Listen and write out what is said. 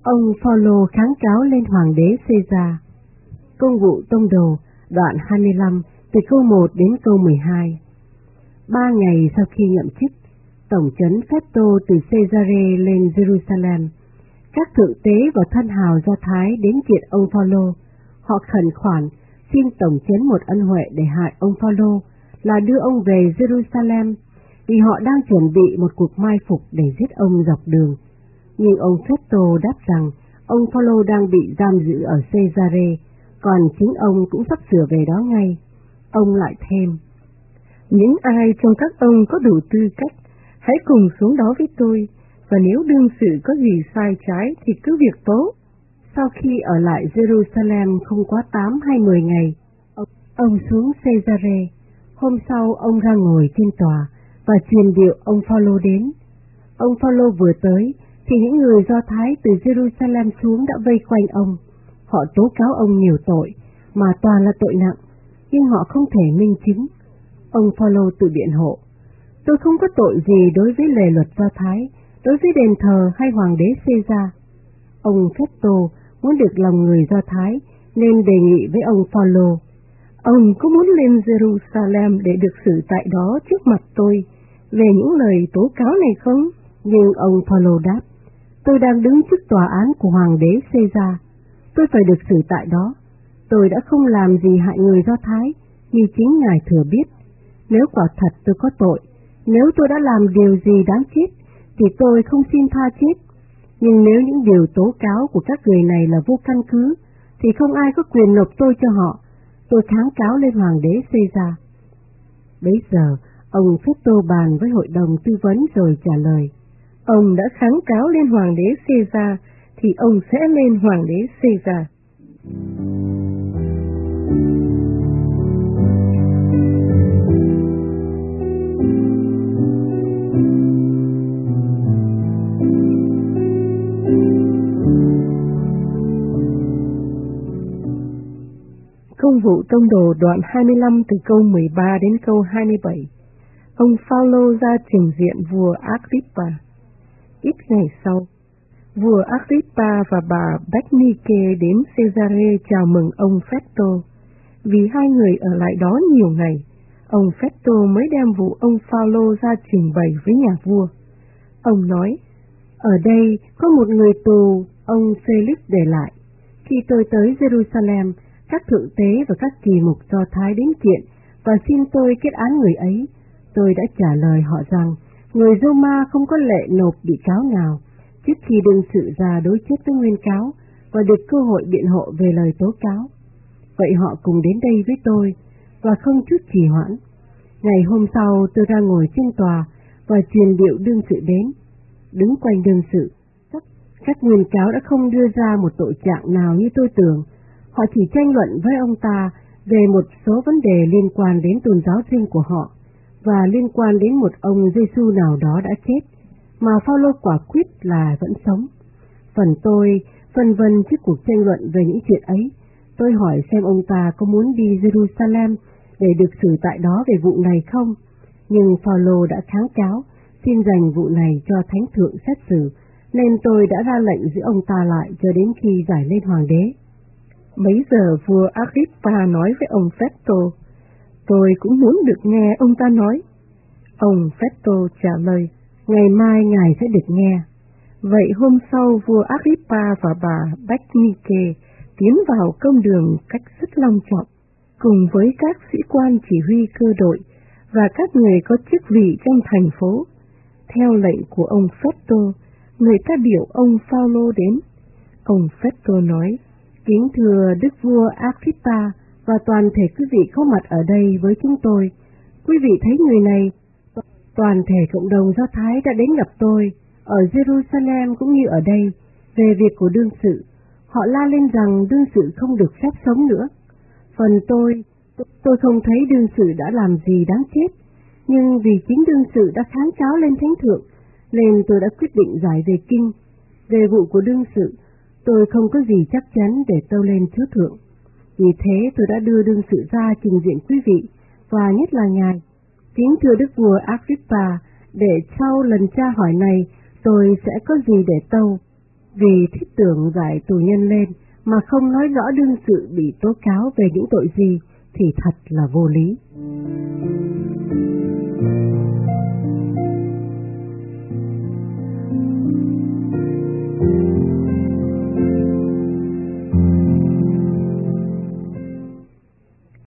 Ông Phaolô kháng cáo lên hoàng đế Caesar. Công vụ tông đồ, đoạn 25, từ câu 1 đến câu 12. 3 ngày sau khi nhậm chức, tổng trấn Festo từ Caesarea lên Jerusalem. Các thượng tế và thân hào Do Thái đến kiện ông Phaolô. Họ khẩn khoản xin tổng trấn một ân huệ để hại ông Phaolô, là đưa ông về Jerusalem, vì họ đang chuẩn bị một cuộc mai phục để giết ông dọc đường. Nhưng ông Festo đáp rằng ông Phaolô đang bị giam giữ ở Caesarea, còn chính ông cũng sắp sửa về đó ngay. Ông lại thêm: những ai trong các ông có đủ tư cách, hãy cùng xuống đó với tôi, và nếu đương sự có gì sai trái thì cứ việc tố. Sau khi ở lại Jerusalem không quá 8 hay 10 ngày, ông xuống Caesarea. Hôm sau ông ra ngồi trên tòa và truyền điệu ông Phaolô đến. Ông Phaolô vừa tới thì những người Do Thái từ Jerusalem xuống đã vây quanh ông. Họ tố cáo ông nhiều tội, mà toàn là tội nặng, nhưng họ không thể minh chứng. Ông Phaolô tự biện hộ: tôi không có tội gì đối với lề luật Do Thái, đối với đền thờ hay hoàng đế Caesar. Ông Festo muốn được lòng người Do Thái nên đề nghị với ông Phaolô: ông có muốn lên Jerusalem để được xử tại đó trước mặt tôi về những lời tố cáo này không? Nhưng ông Phaolô đáp: tôi đang đứng trước tòa án của hoàng đế Caesar, tôi phải được xử tại đó. Tôi đã không làm gì hại người Do Thái, như chính ngài thừa biết. Nếu quả thật tôi có tội, nếu tôi đã làm điều gì đáng chết, thì tôi không xin tha chết. Nhưng nếu những điều tố cáo của các người này là vô căn cứ, thì không ai có quyền nộp tôi cho họ. Tôi kháng cáo lên hoàng đế Caesar. Bấy giờ, ông Festo bàn với hội đồng tư vấn rồi trả lời: ông đã kháng cáo lên hoàng đế Caesar, thì ông sẽ lên hoàng đế Caesar. Công vụ tông đồ đoạn 25 từ câu 13 đến câu 27. Ông Phaolô ra trình diện vua Agrippa. Ít ngày sau, vua Agrippa và bà Bernice đến Caesarea chào mừng ông Festo. Vì hai người ở lại đó nhiều ngày, ông Festo mới đem vụ ông Phaolô ra trình bày với nhà vua. Ông nói: ở đây có một người tù ông Felix để lại. Khi tôi tới Jerusalem, các thượng tế và các kỳ mục Do Thái đến kiện và xin tôi kết án người ấy. Tôi đã trả lời họ rằng người Roma không có lệ nộp bị cáo nào trước khi đương sự ra đối chất với nguyên cáo và được cơ hội biện hộ về lời tố cáo. Vậy họ cùng đến đây với tôi và không chút trì hoãn. Ngày hôm sau tôi ra ngồi trên tòa và truyền điệu đương sự đến. Đứng quanh đương sự, các nguyên cáo đã không đưa ra một tội trạng nào như tôi tưởng. Họ chỉ tranh luận với ông ta về một số vấn đề liên quan đến tôn giáo riêng của họ và liên quan đến một ông Giêsu nào đó đã chết, mà Phaolô quả quyết là vẫn sống. Phần tôi phân vân trước cuộc tranh luận về những chuyện ấy. Tôi hỏi xem ông ta có muốn đi Jerusalem để được xử tại đó về vụ này không, nhưng Phaolô đã kháng cáo, xin dành vụ này cho thánh thượng xét xử, nên tôi đã ra lệnh giữ ông ta lại cho đến khi giải lên hoàng đế. Bấy giờ vua Agrippa nói với ông Festo: tôi cũng muốn được nghe ông ta nói. Ông Festo trả lời: ngày mai ngài sẽ được nghe. Vậy hôm sau vua Agrippa và bà Bernice tiến vào công đường cách rất long trọng, cùng với các sĩ quan chỉ huy cơ đội và các người có chức vị trong thành phố. Theo lệnh của ông Festo, người ta biểu ông Phaolô đến. Ông Festo nói: kính thưa đức vua Agrippa và toàn thể quý vị có mặt ở đây với chúng tôi, quý vị thấy người này, toàn thể cộng đồng Do Thái đã đến gặp tôi ở Jerusalem cũng như ở đây về việc của đương sự. Họ la lên rằng đương sự không được phép sống nữa. Phần tôi không thấy đương sự đã làm gì đáng chết, nhưng vì chính đương sự đã kháng cáo lên thánh thượng, nên tôi đã quyết định giải về kinh. Về vụ của đương sự, tôi không có gì chắc chắn để tâu lên chúa thượng. Vì thế tôi đã đưa đương sự ra trình diện quý vị, và nhất là ngài. Kính thưa đức vua Agrippa, để sau lần tra hỏi này tôi sẽ có gì để tâu. Vì thiết tưởng giải tù nhân lên mà không nói rõ đương sự bị tố cáo về những tội gì thì thật là vô lý.